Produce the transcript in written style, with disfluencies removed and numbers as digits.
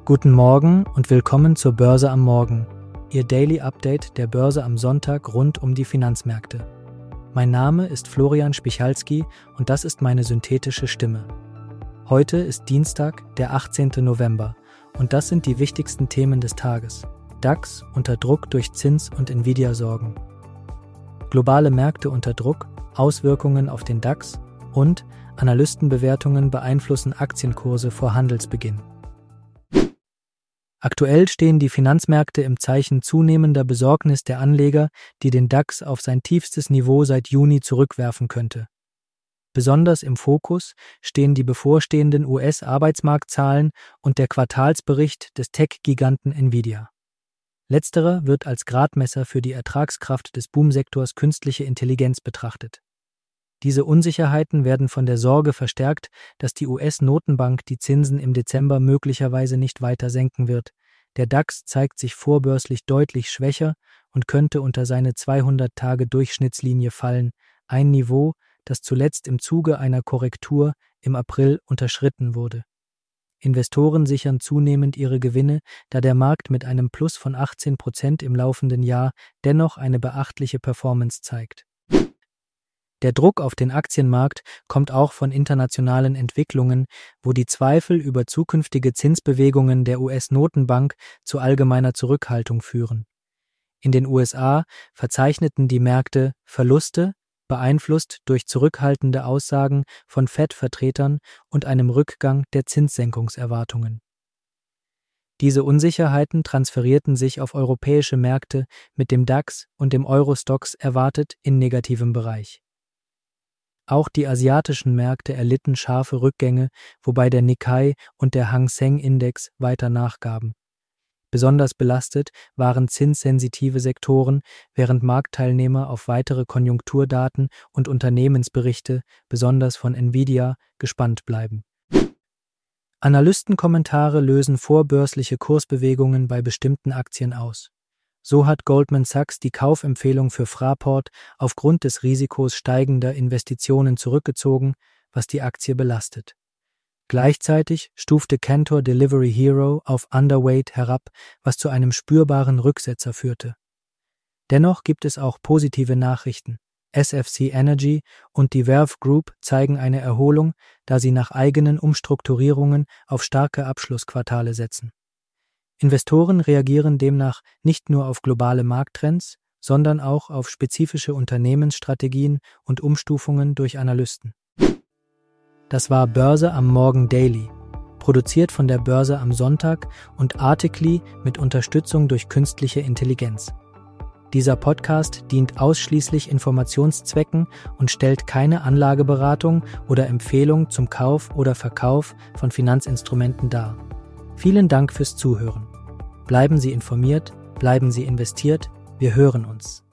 Guten Morgen und willkommen zur Börse am Morgen, Ihr Daily Update der Börse am Sonntag rund um die Finanzmärkte. Mein Name ist Florian Spichalski und das ist meine synthetische Stimme. Heute ist Dienstag, der 18. November und das sind die wichtigsten Themen des Tages. DAX unter Druck durch Zins- und Nvidia-Sorgen. Globale Märkte unter Druck, Auswirkungen auf den DAX und Analystenbewertungen beeinflussen Aktienkurse vor Handelsbeginn. Aktuell stehen die Finanzmärkte im Zeichen zunehmender Besorgnis der Anleger, die den DAX auf sein tiefstes Niveau seit Juni zurückwerfen könnte. Besonders im Fokus stehen die bevorstehenden US-Arbeitsmarktzahlen und der Quartalsbericht des Tech-Giganten Nvidia. Letzterer wird als Gradmesser für die Ertragskraft des Boomsektors künstliche Intelligenz betrachtet. Diese Unsicherheiten werden von der Sorge verstärkt, dass die US-Notenbank die Zinsen im Dezember möglicherweise nicht weiter senken wird. Der DAX zeigt sich vorbörslich deutlich schwächer und könnte unter seine 200-Tage-Durchschnittslinie fallen, ein Niveau, das zuletzt im Zuge einer Korrektur im April unterschritten wurde. Investoren sichern zunehmend ihre Gewinne, da der Markt mit einem Plus von 18% im laufenden Jahr dennoch eine beachtliche Performance zeigt. Der Druck auf den Aktienmarkt kommt auch von internationalen Entwicklungen, wo die Zweifel über zukünftige Zinsbewegungen der US-Notenbank zu allgemeiner Zurückhaltung führen. In den USA verzeichneten die Märkte Verluste, beeinflusst durch zurückhaltende Aussagen von Fed-Vertretern und einem Rückgang der Zinssenkungserwartungen. Diese Unsicherheiten transferierten sich auf europäische Märkte mit dem DAX und dem Euro-Stoxx erwartet in negativem Bereich. Auch die asiatischen Märkte erlitten scharfe Rückgänge, wobei der Nikkei und der Hang Seng-Index weiter nachgaben. Besonders belastet waren zinssensitive Sektoren, während Marktteilnehmer auf weitere Konjunkturdaten und Unternehmensberichte, besonders von Nvidia, gespannt bleiben. Analystenkommentare lösen vorbörsliche Kursbewegungen bei bestimmten Aktien aus. So hat Goldman Sachs die Kaufempfehlung für Fraport aufgrund des Risikos steigender Investitionen zurückgezogen, was die Aktie belastet. Gleichzeitig stufte Cantor Delivery Hero auf Underweight herab, was zu einem spürbaren Rücksetzer führte. Dennoch gibt es auch positive Nachrichten. SFC Energy und die Verve Group zeigen eine Erholung, da sie nach eigenen Umstrukturierungen auf starke Abschlussquartale setzen. Investoren reagieren demnach nicht nur auf globale Markttrends, sondern auch auf spezifische Unternehmensstrategien und Umstufungen durch Analysten. Das war Börse am Morgen Daily, produziert von der Börse am Sonntag und Articly mit Unterstützung durch künstliche Intelligenz. Dieser Podcast dient ausschließlich Informationszwecken und stellt keine Anlageberatung oder Empfehlung zum Kauf oder Verkauf von Finanzinstrumenten dar. Vielen Dank fürs Zuhören. Bleiben Sie informiert, bleiben Sie investiert, wir hören uns.